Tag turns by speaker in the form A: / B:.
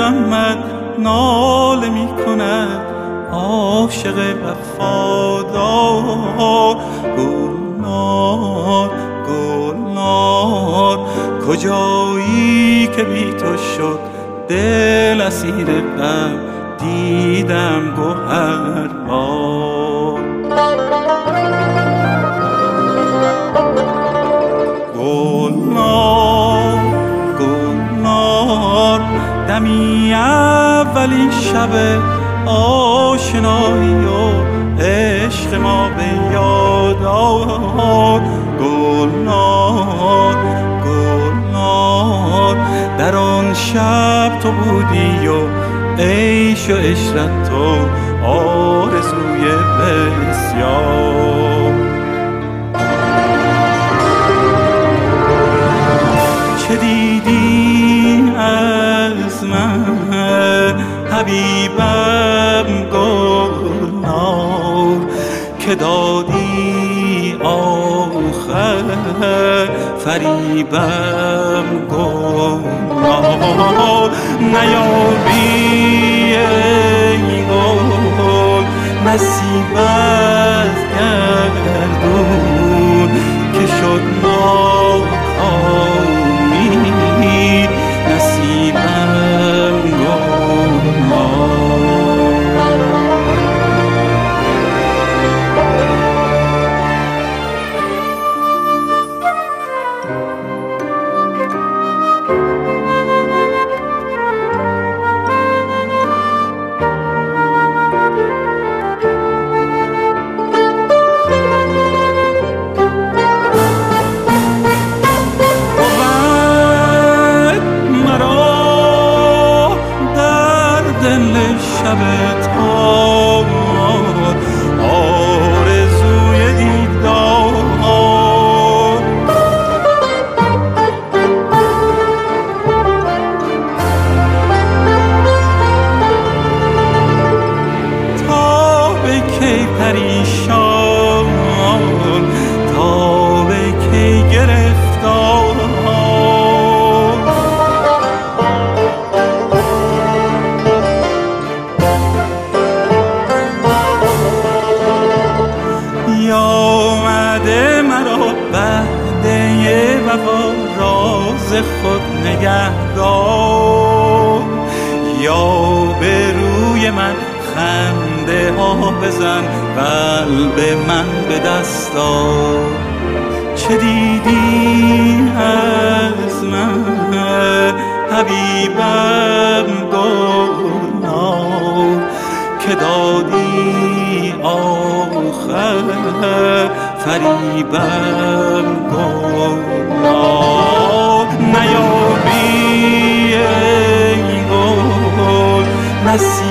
A: غمت ناله می کند عاشق وفادار. گلنار گلنار کجایی که بی تو شد دل اسیر غم دیدم گوهربار. گلنار گلنار دمی اولین شب آشنایی و عشق ما به یاد آور. گلنار گلنار در آن شب تو بودی و عیش و عشرت تو آرزوی بسیار. چه دیدی از من حبیبم گلنار که دادی آخر فریبم گلنار. نیابی ای گل نصیب از گردون که شد ناکامی نصیبم گلنار. شب تار آرزوی دیدار. تا به کی پریشان تا به کی گرفتار. آمده مرا وعده وفا راز خود نگهدار. یا به روی من خنده ها بزن قلب من به دست آر. چه دیدی از من حبیبم گلنار که دادی آخر فریبم گلنار. نیابی ای گل نصیب